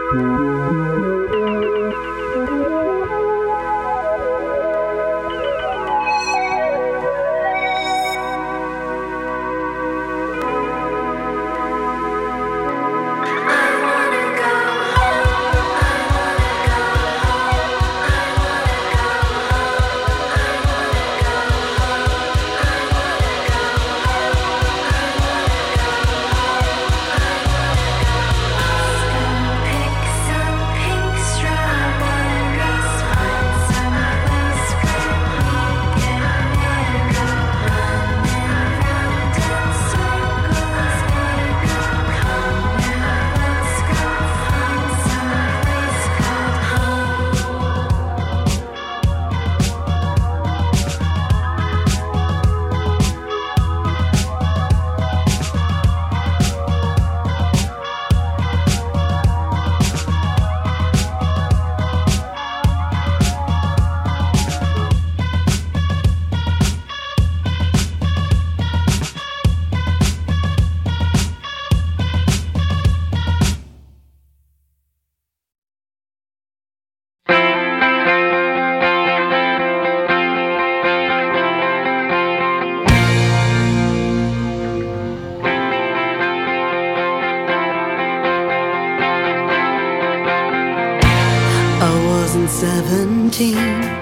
17.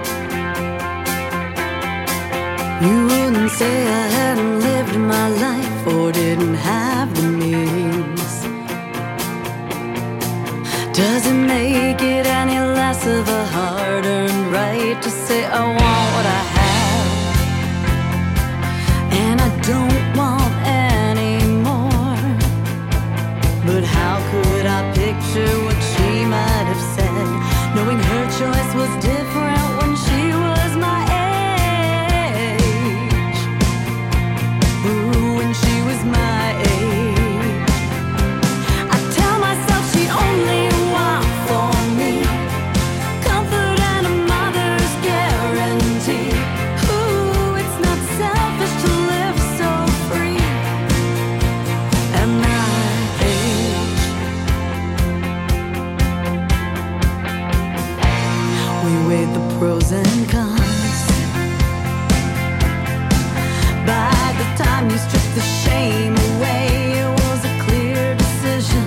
You wouldn't say I hadn't lived my life or didn't have the means. Does it make it any less of a hard-earned right to say I want what I have and I don't want any more? But how could I picture what she might have said, knowing her choice was different when she was my age? Ooh, when she was my age. I tell myself she only want for me comfort and a mother's guarantee. Ooh, it's not selfish to live so free at my age. We weighed the pros and cons. By the time you stripped the shame away, it was a clear decision.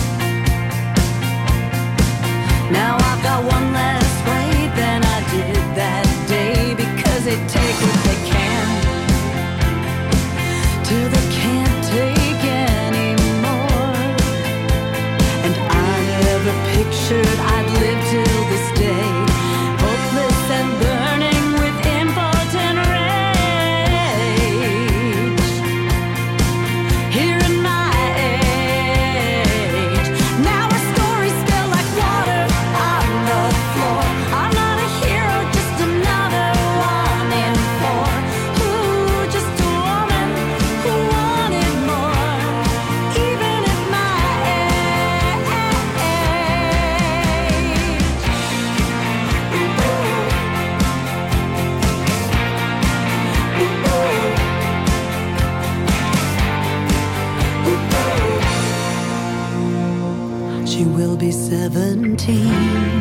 Now I've got one less fight than I did that day, because they take what they can till they can't take anymore. And I never pictured I'd live till this day, hopeless and burning with impotent rage. Here in my age, now our stories spill like water on the floor. I'm not a hero, just another one in four. Ooh, just a woman who wanted more, even at my age. She will be 17.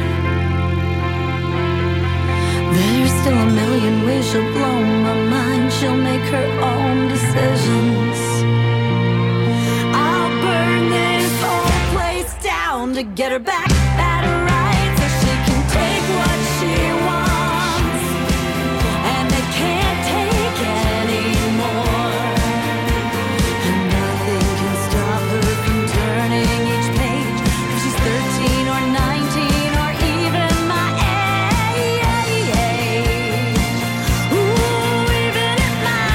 There's still a million ways she'll blow my mind. She'll make her own decisions. I'll burn this whole place down to get her back at her right, so she can take what she wants, and they can't take anymore. And nothing can stop her from turning each page, if she's 13 or 19 or even my age. Ooh, even at my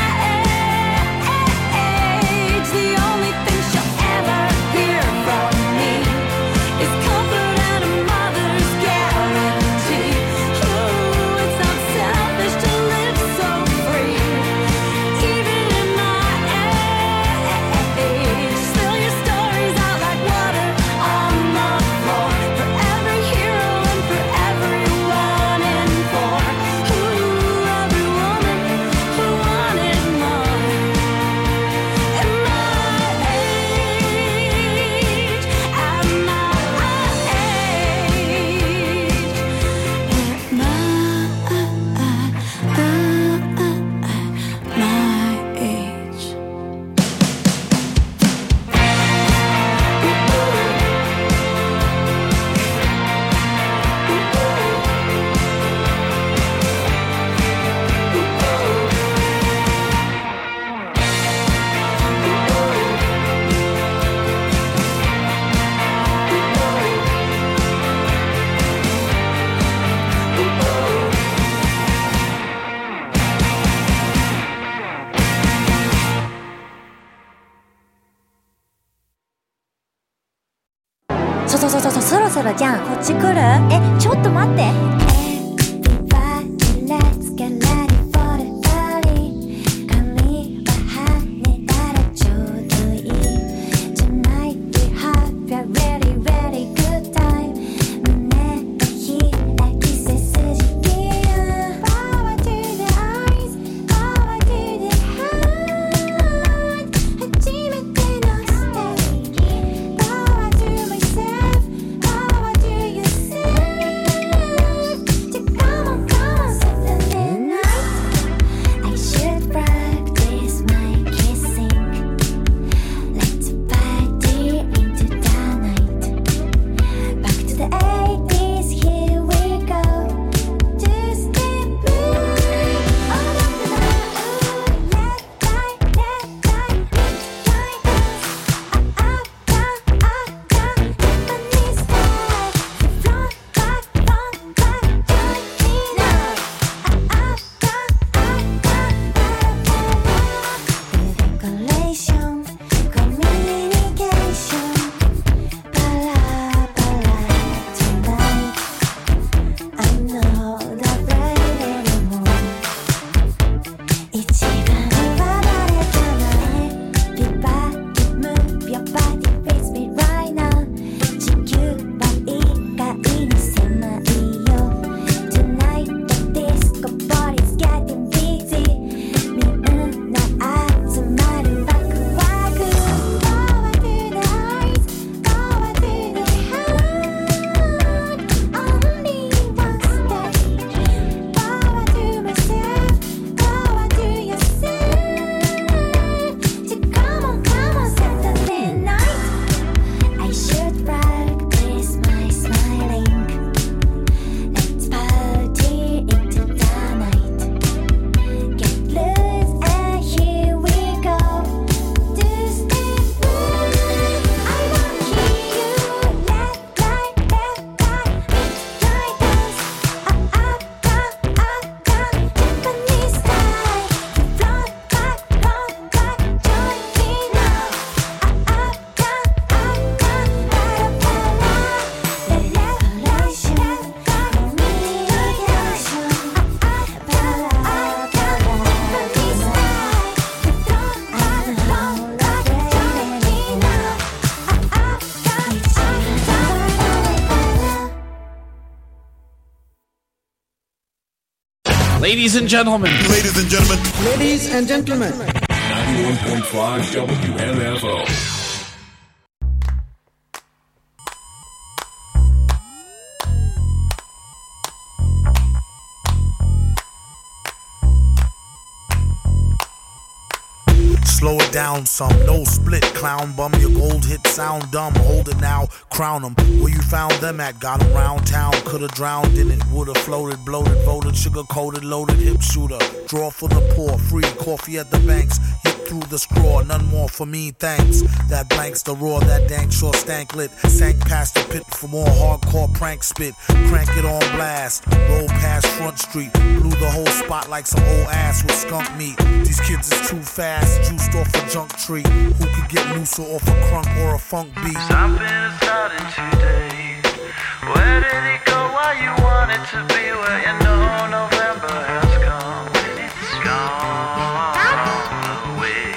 age, the only thing she'll ever hear from me is comfort and a そうそろそろじゃん。こっち来る？ちょっと待って。 Ladies and gentlemen. Ladies and gentlemen. Ladies and gentlemen. 91.5 WMFO. Slow it down some, no split, clown bum. Your gold hit sound dumb, hold it now, crown them. Where you found them at, got them round town. Could've drowned in it, would've floated, bloated, voted, sugar coated, loaded, hip shooter. Draw for the poor, free coffee at the banks. Hit through the straw, none more for me, thanks. That blanks the roar, that dank sure stank lit. Sank past the pit for more hardcore prank spit. Crank it on blast, roll past Front Street. Blew the whole spot like some old ass with skunk meat. These kids is too fast, juiced off a junk tree. Who could get looser off a crunk or a funk beat? Something is starting today. Where did it go? Why you want it to be? Where you know November has come. It's gone away.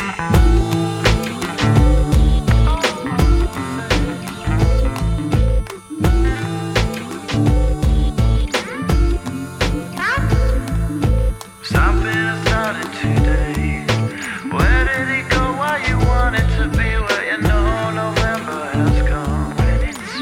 Something is starting today. Where did it go? Why you want it to be? Where you know November has come. It's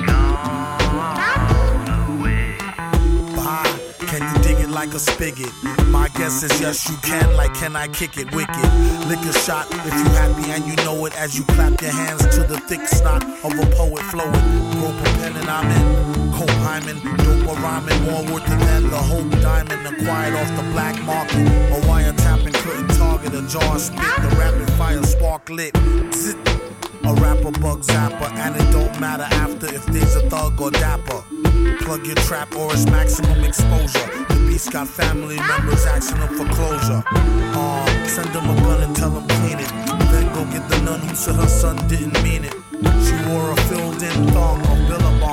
gone away. Bye. Can you dig it like a spigot? My guess is yes you can, like can I kick it wicked? Lick a shot if you happy and you know it as you clap your hands to the thick snot of a poet flowing. Rope a pen and I'm in. Cope Hyman, dope or rhyming, more worth than the Hope Diamond acquired off the black market. A wiretapping couldn't target a jar spit, the rapid fire spark lit. Zit. A rapper bug zapper, and it don't matter after if there's a thug or dapper. Plug your trap or it's maximum exposure. The beast got family members asking them for closure. Send them a gun and tell them clean it. Then go get the nun who said her son didn't mean it. She wore a filled-in thong or billabong.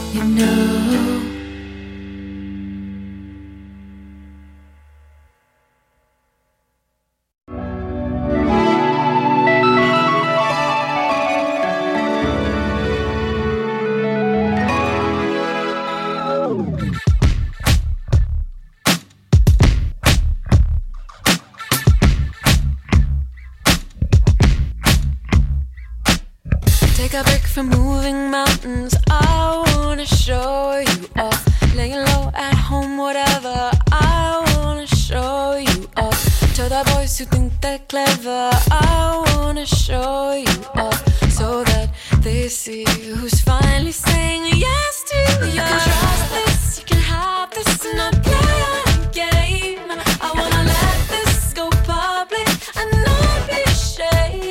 you know. Take a break from moving mountains. I wanna show you off. Laying low at home, whatever. I wanna show you off. To the boys who think they're clever, I wanna show you off, so that they see who's finally saying yes to you. You can trust this, you can have this, and not play a game. I wanna let this go public and not be ashamed.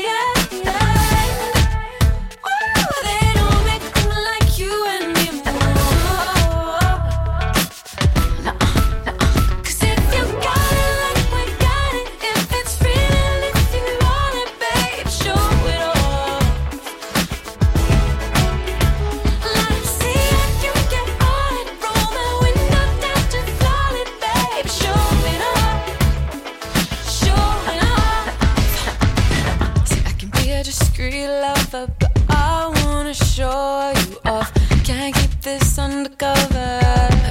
But I wanna show you off. Can't keep this undercover.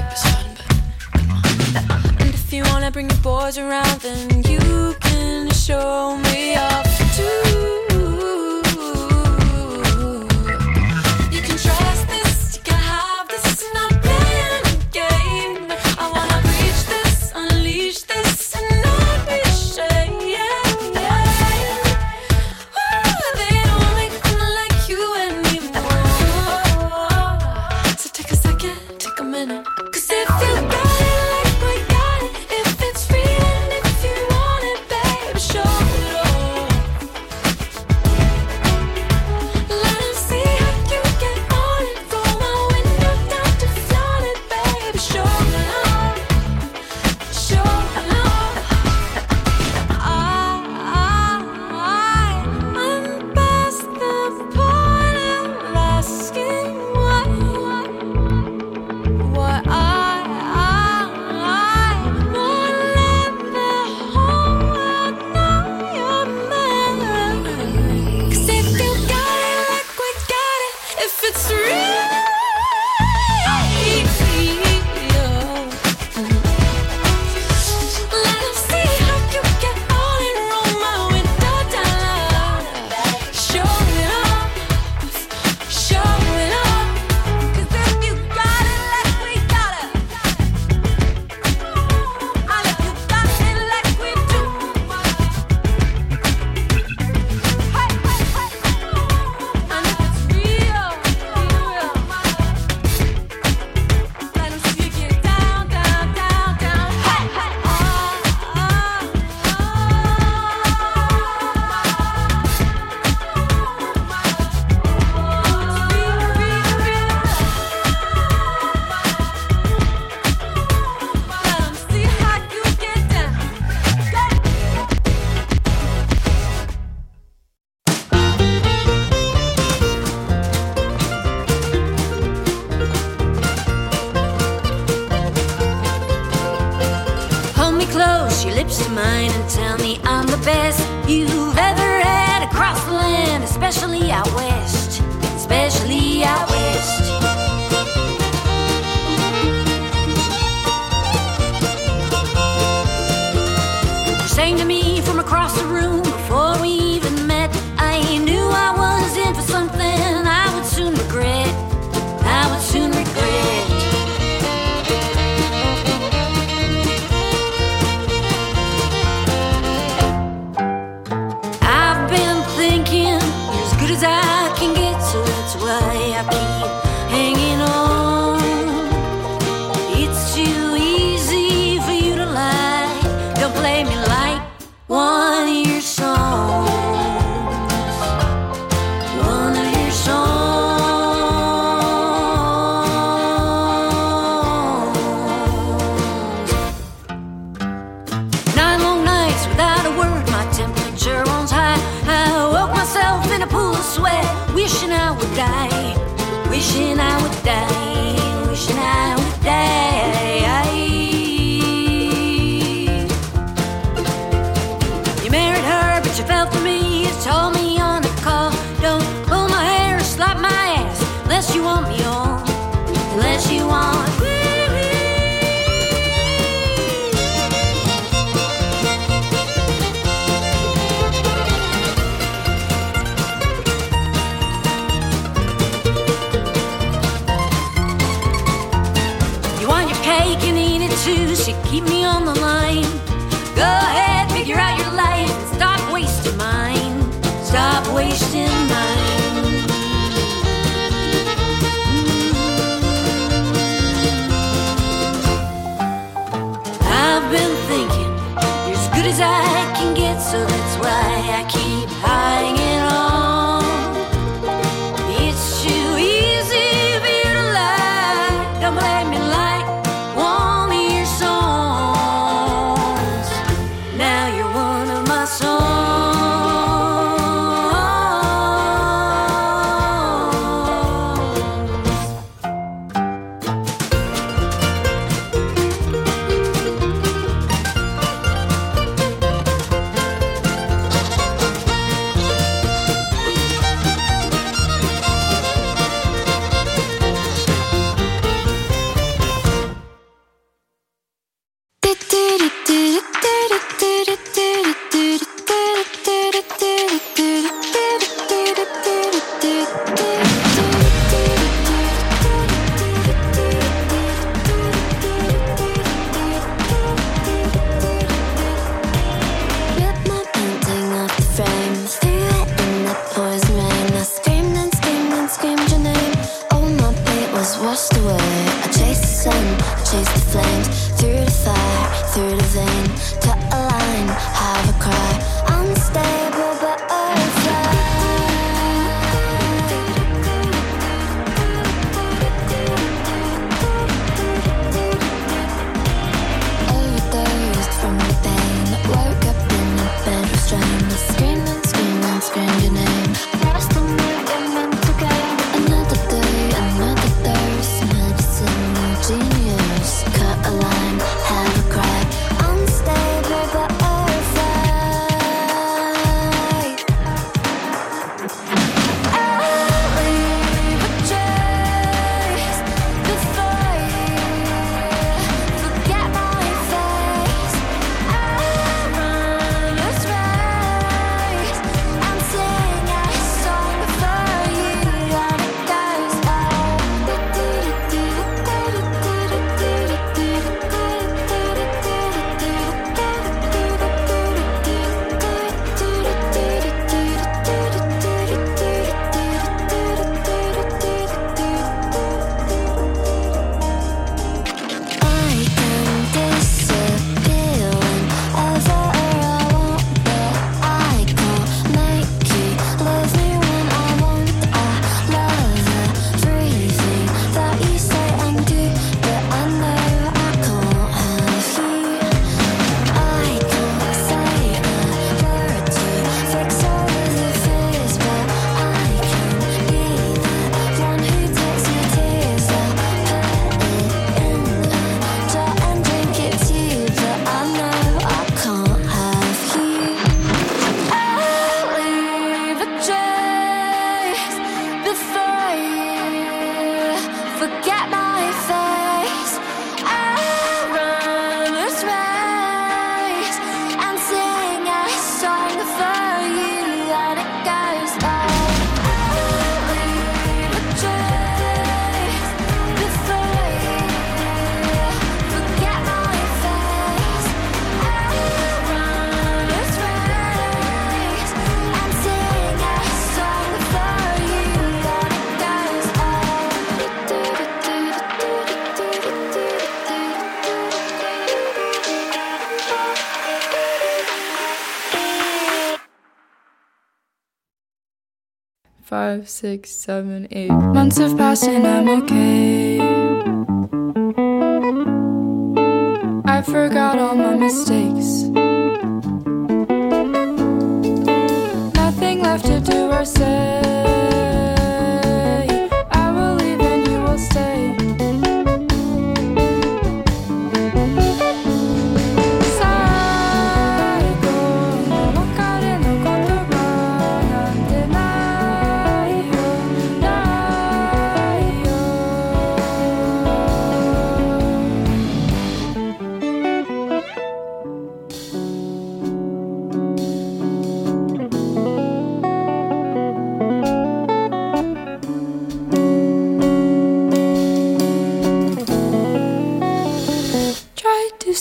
And if you wanna bring your boys around, then you can show me off too. You can trust this, you can have this, not playing a game. I wanna reach this, unleash this, and not be ashamed. Wishing I would die, wishing I would die. wishing I would die. You married her, but you fell for me. You told me on the call, don't pull my hair or slap my ass unless you want me on, unless you want. So keep me on the line. Go ahead, figure out your life and stop wasting mine. Stop wasting mine. I've been thinking you're as good as I can get, so that's why I keep hanging on. It's too easy for you to lie. Don't blame me like Five, 6, 7, 8 months have passed and I'm okay. I forgot all my mistakes. Nothing left to do or say. I will leave and you will stay.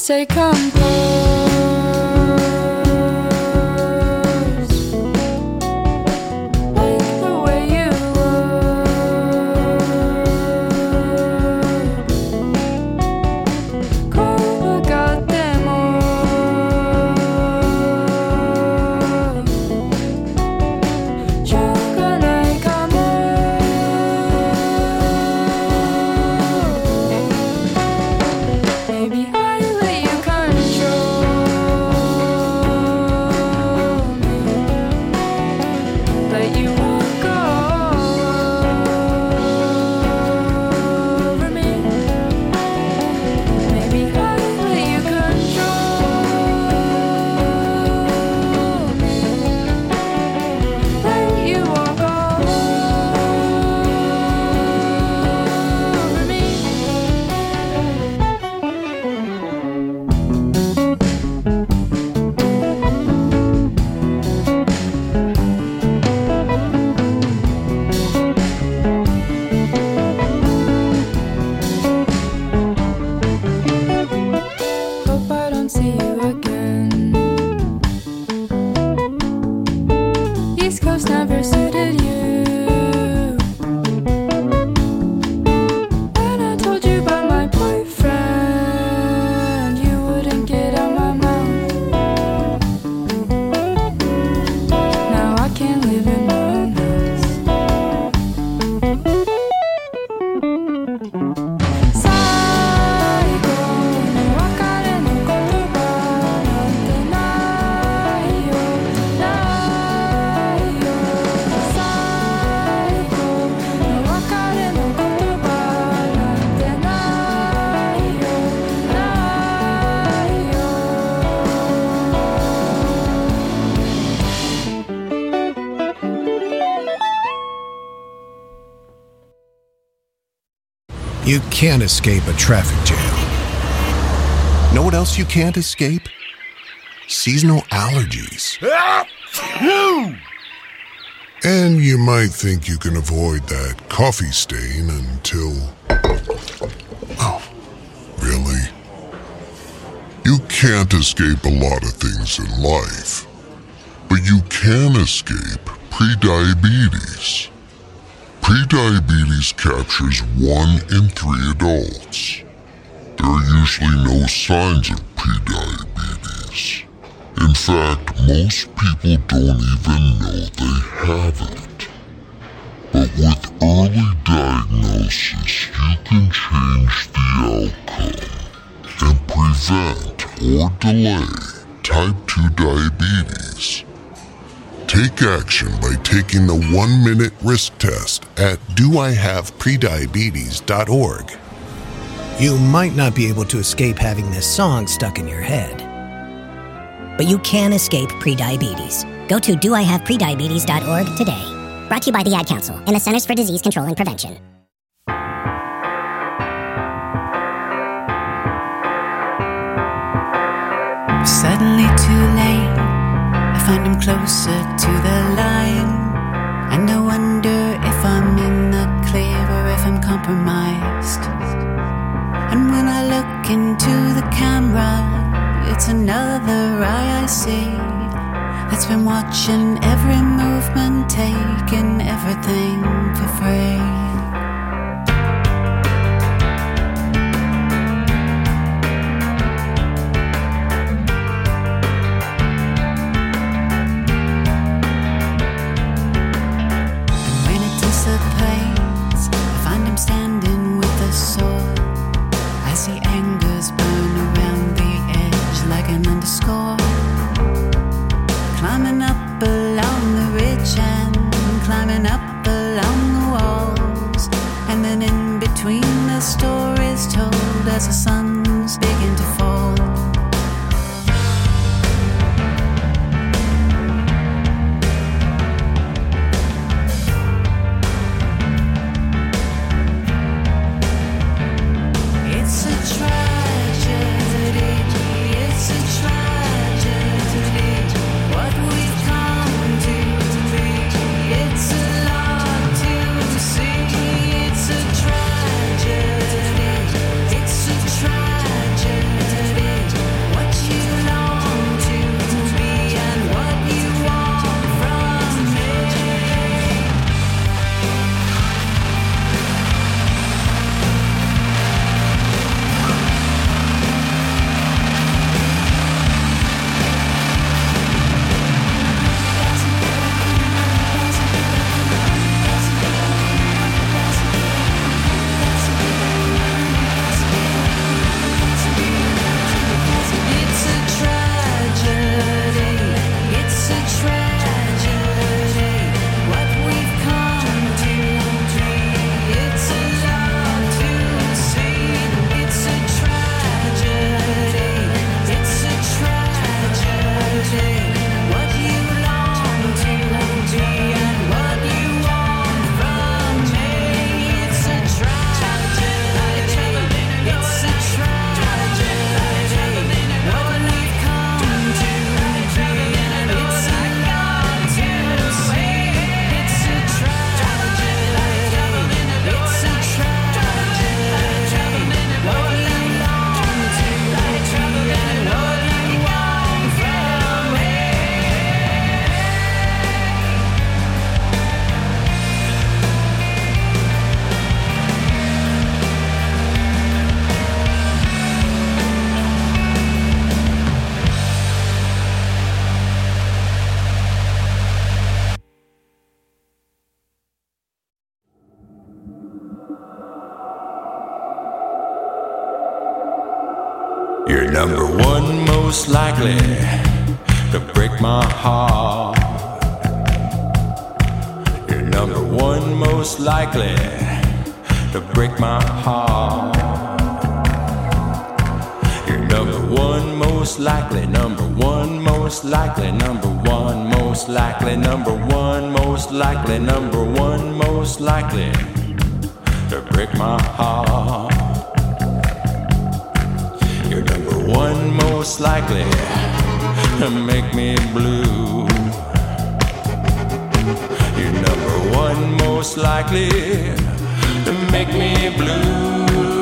say compose. Like the way you were. Copacatemo. Shogunai kamo. Maybe I let you control me, let you walk over me. Maybe I let you control me, let you walk over me. Hope I don't see you again. East Coast never suited you. When I told you about my boyfriend, you wouldn't get out my mouth. Now I can't live in my own house. Saigo no wakare no kotoba nante nai yo, nai yo. Saigo no wakare no kotoba nante nai yo, nai yo. You can't escape a traffic jam. Know what else you can't escape? Seasonal allergies. And you might think you can avoid that coffee stain until... Oh, really? You can't escape a lot of things in life, but you can escape prediabetes. Prediabetes captures 1 in 3 adults. There are usually no signs of prediabetes. In fact, most people don't even know they have it. But with early diagnosis, you can change the outcome and prevent or delay type 2 diabetes. Take action by taking the 1-minute risk test at doihaveprediabetes.org. You might not be able to escape having this song stuck in your head. But you can escape prediabetes. Go to doihaveprediabetes.org today. Brought to you by the Ad Council and the Centers for Disease Control and Prevention. Suddenly too late, I find I'm closer to the line. And I wonder if I'm in the clear or if I'm compromised. And when I look into the camera, it's another eye I see that's been watching every movement, taking everything for free. Standing with a sword, I see angers burn around the edge like an underscore. Climbing up along the ridge and climbing up along the walls, and then in between the stories told as the sun's begin to fall. Try You're number one most likely to break my heart. You're number one most likely to break my heart. You're number one most likely, number one most likely, number one most likely, number one most likely, number one most likely to break my heart. You're number one most likely to make me blue. You're number one most likely to make me blue.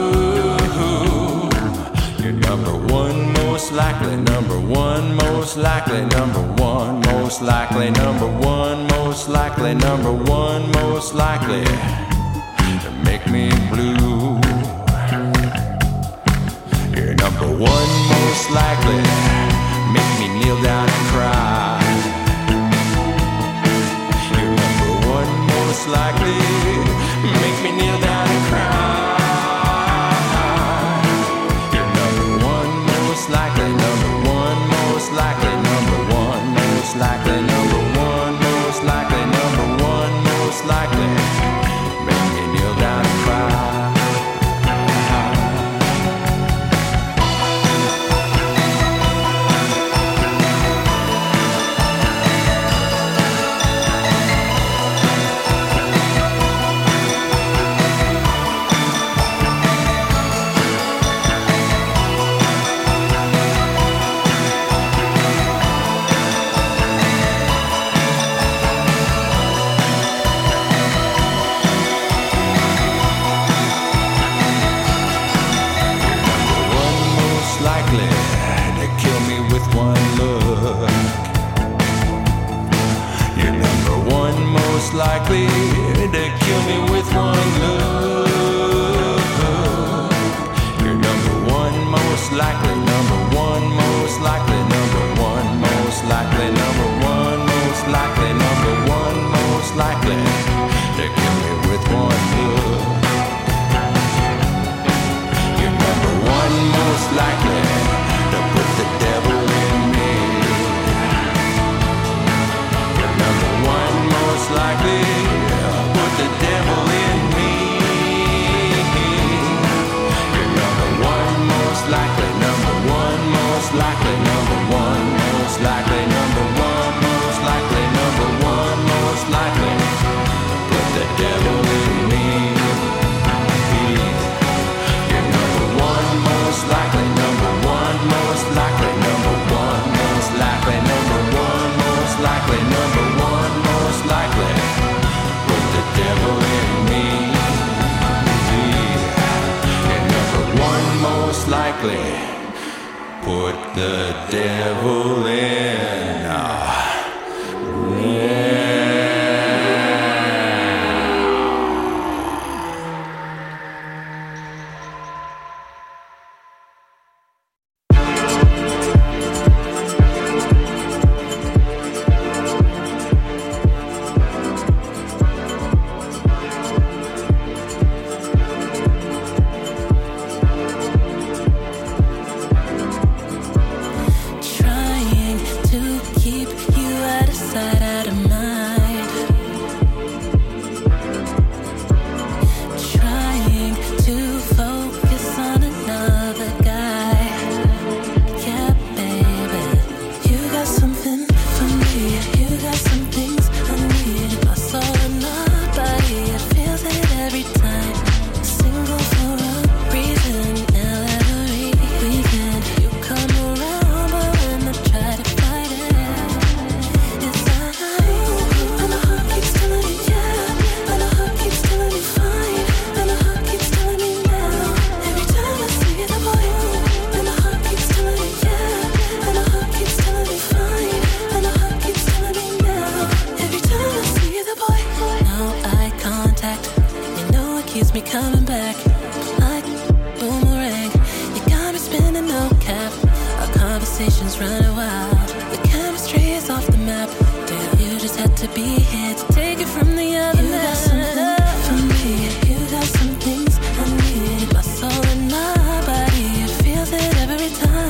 You're number one most likely, number one most likely, number one most likely, number one most likely, number one most likely to make me blue. You're number one most likely make me kneel down and cry. You're number one most likely make me kneel down and cry. You're number one most likely, number one most likely, number one most likely, number one most likely, number one most likely make me kneel down and cry. Likely to kill me with one look. You're number one most likely, number one most likely, number one most likely, number one most likely, number one most likely to kill me with one look. You're number one most likely to put the devil in me. You're number one most likely put the devil in me. You're number one most likely, number one most likely, number one most likely, number one most likely, number one most likely put the devil in me. You're number one most likely, number one most likely, number one most likely, number one most likely, number one most likely put the devil in me. And number one most likely put the devil in. Trying to keep you out of sight, out of mind. Trying to focus on another guy. Yeah, baby, you got something for me. You got some things I need. My soul and my body, it feels it every time. Single for a reason. Now every weekend you come around, but when I try to fight it, it's like, and the heart keeps telling me yeah, and the heart keeps telling me fine, and the heart keeps telling me now. Every time I see the boy, and the heart keeps telling me yeah, and the heart keeps telling me fine, and the heart keeps telling me now. Every time I see the boy, no eye contact, you know it keeps me coming back like boomerang. You got me spinning no cap. Our conversations running wild. The chemistry is off the map. Damn, you just had to be here to take it from the other man. You got something for me. You got some things I need. My soul and my body, it feels it every time.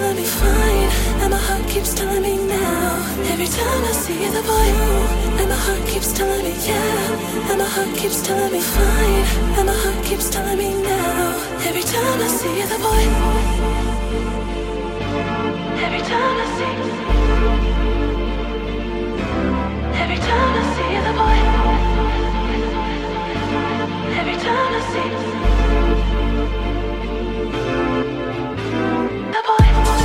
telling me fine, and my heart keeps telling me now. Every time I see the boy, and my heart keeps telling me yeah, and my heart keeps telling me fine, and my heart keeps telling me now. Every time I see the boy, every time I see, every time I see the boy, every time I see the boy.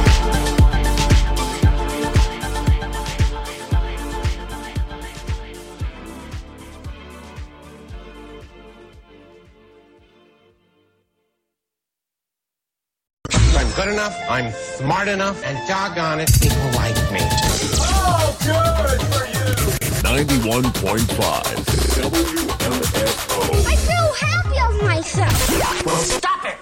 'I'm good enough, I'm smart enough, and doggone it, people like me. Oh, good for you! 91.5 WMFO. I feel happy of myself. Well, stop it!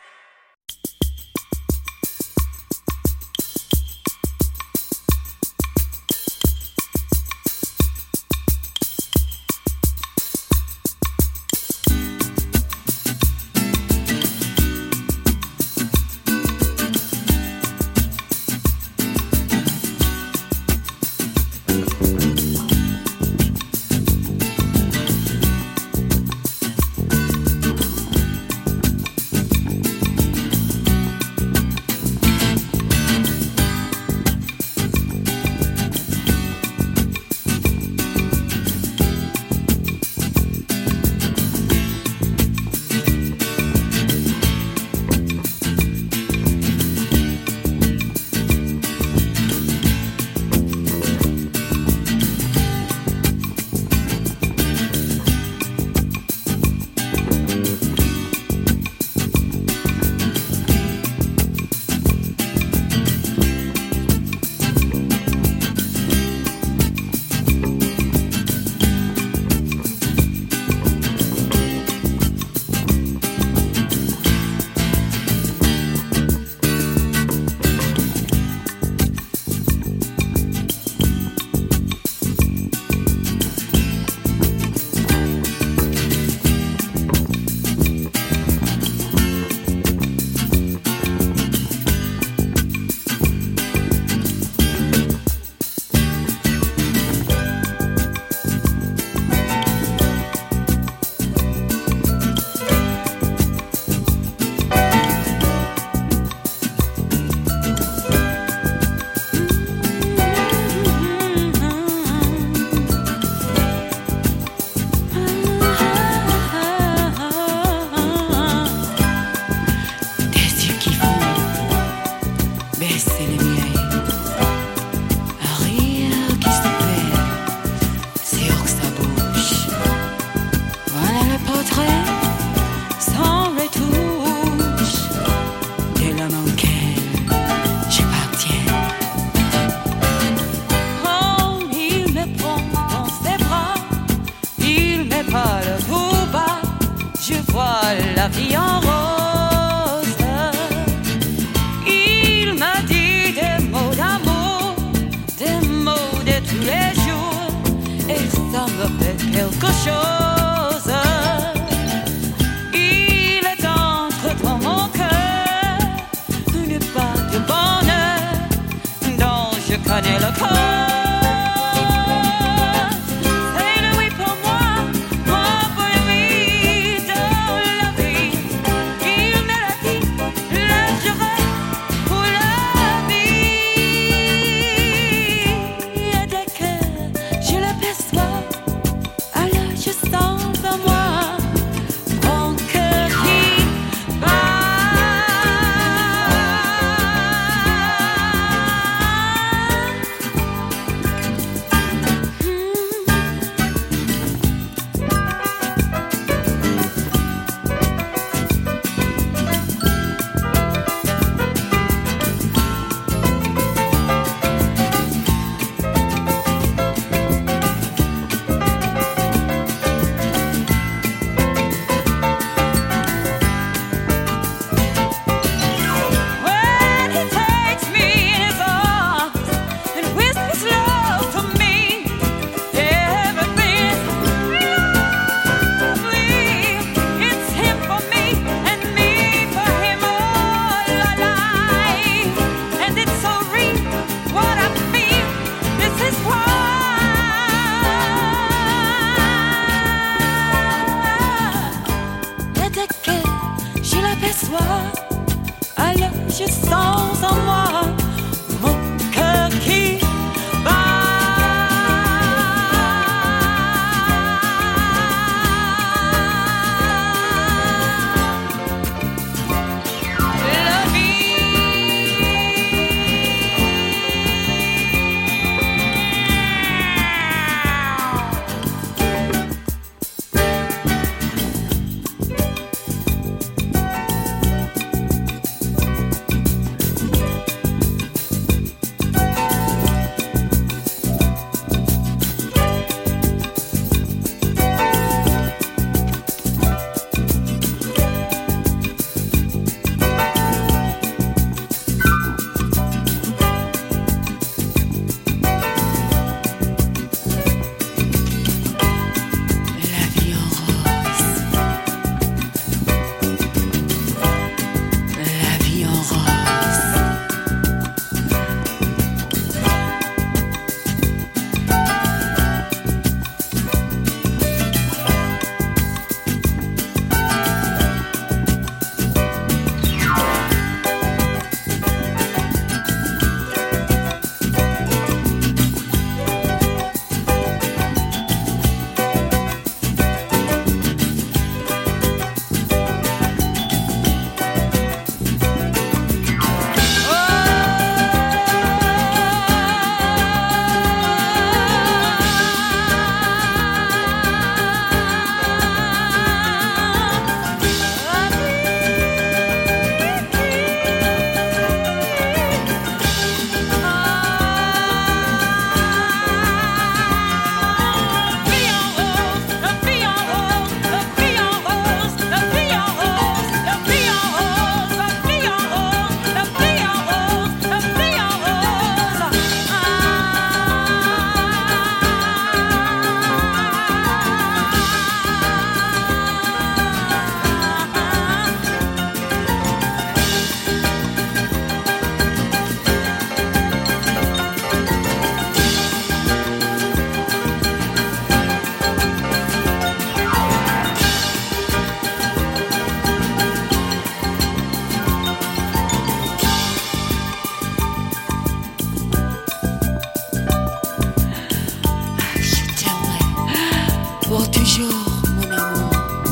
la vie en rose. Il m'a dit des mots d'amour, des mots de tous les jours, et ça me fait quelque chose. Il est entre dans mon cœur une part de bonheur dont je connais le corps. Just thought toujours, mon amour.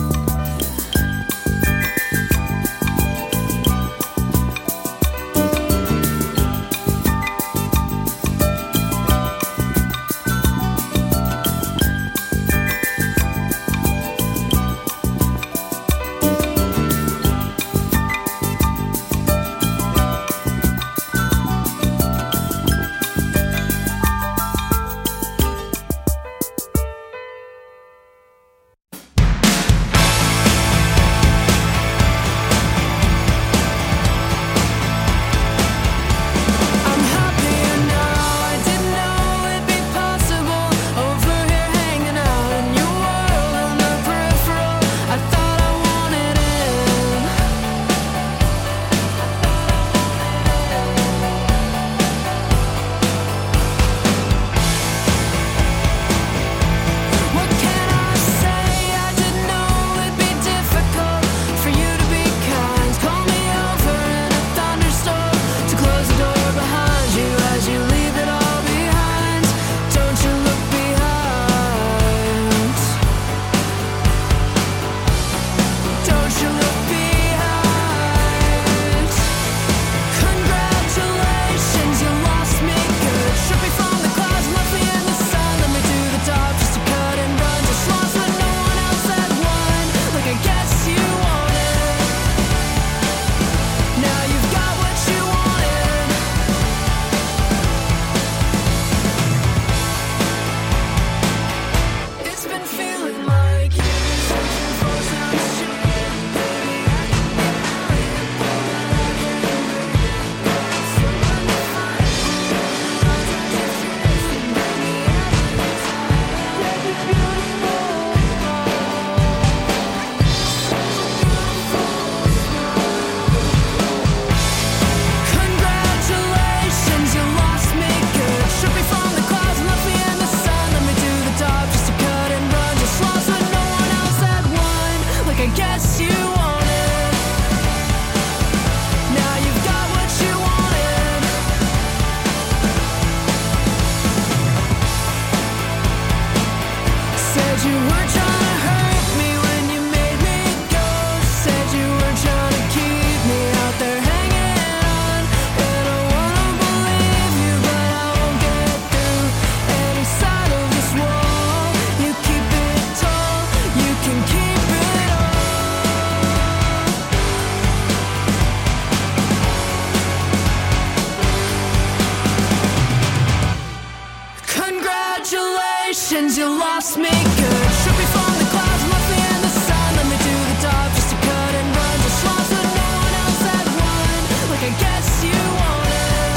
Congratulations, you lost me good. Shook me from the clouds, left me in the sun. Let me do the dive just to cut and run. Just lost when no one else had won. Like I guess you wanted.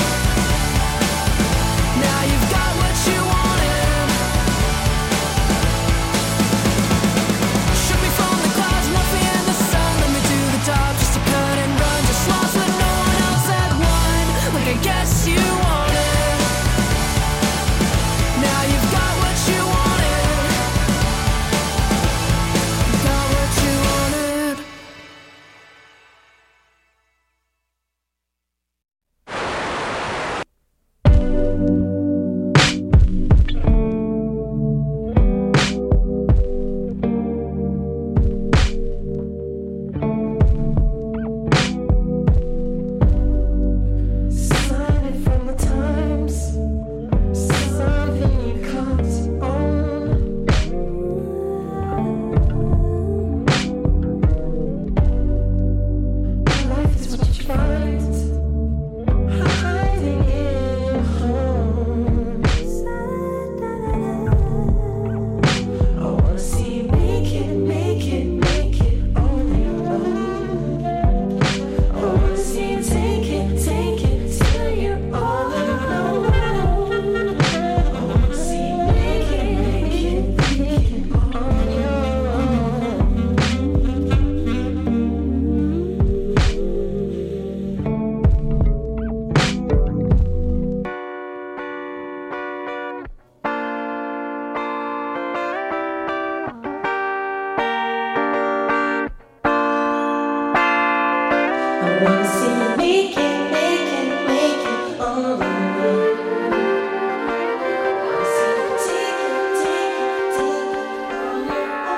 Now you've got what you wanted. Shook me from the clouds, left me in the sun. Let me do the dive just to cut and run. Just lost when no one else had won. Like I guess you wanted. Now you've got what you wanted. Got what you wanted. Signing from the times. Something you can't own. Life is what you find, hiding in your home. I wanna see you make it on your own. I wanna see you take it till you're all alone. I wanna see you make it on your I wanna see you make it all the way. I wanna see you take it on your own.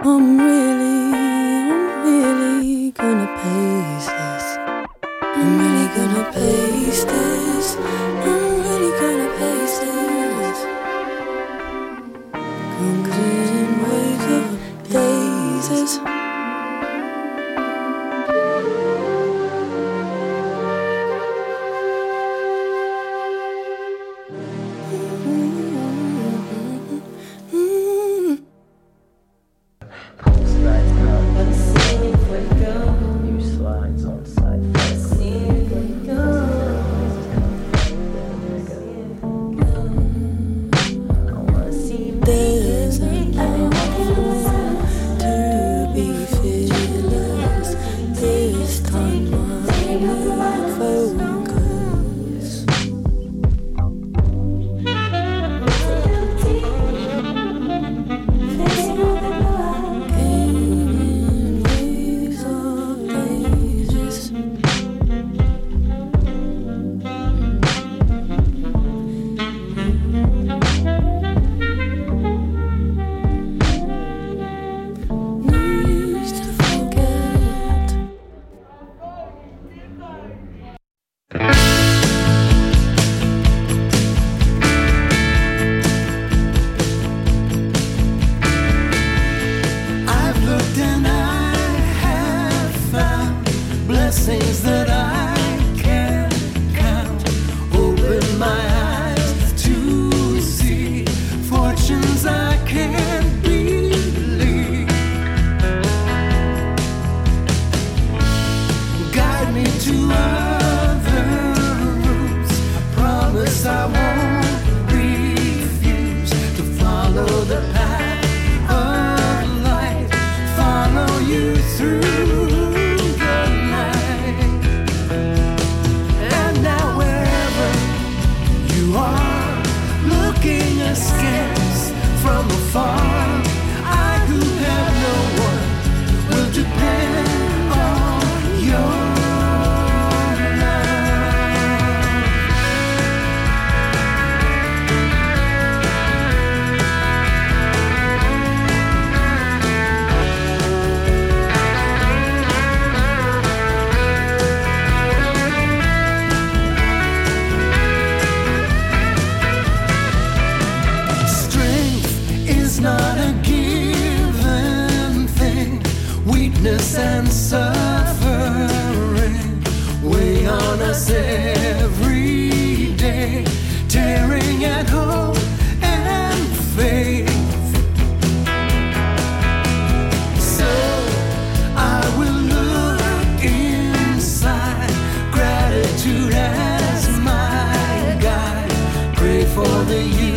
I'm really gonna pace this. I'm really gonna pace this. I'm really gonna pace this. Conclusion waves of daisies. There's enough to be fearless. This time I will focus. Gaining waves of daisies. No use to forget. I've looked and I have found blessings that I can't count. Open my eyes to see fortunes I can't believe. Guide me to other routes. Promise I won't refuse to follow the path of light. Follow you through the night. And now wherever you are, looking askance from afar, I who have no one will depend on your love. Strength is not a given thing. Weakness and suffering weigh on us every day, tearing at hope and faith. So I will look inside, gratitude as my guide. Pray for the youth